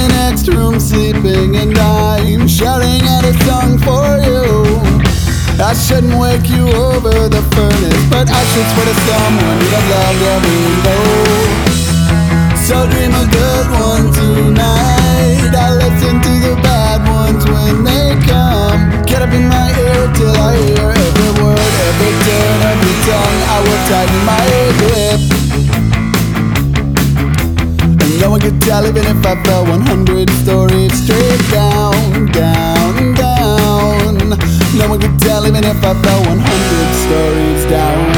the next room sleeping, and I'm shouting out a song for you. I shouldn't wake you over the furnace, but I should swear to someone you'd have loved every low. So dream a good one tonight. I listen to the bad ones when they come. Get up in my ear till I hear every word, every turn, every tongue. I will tighten my grip, and no one could tell even if I fell 100 stories straight down, down, down. No one could tell even if I fell 100 stories down.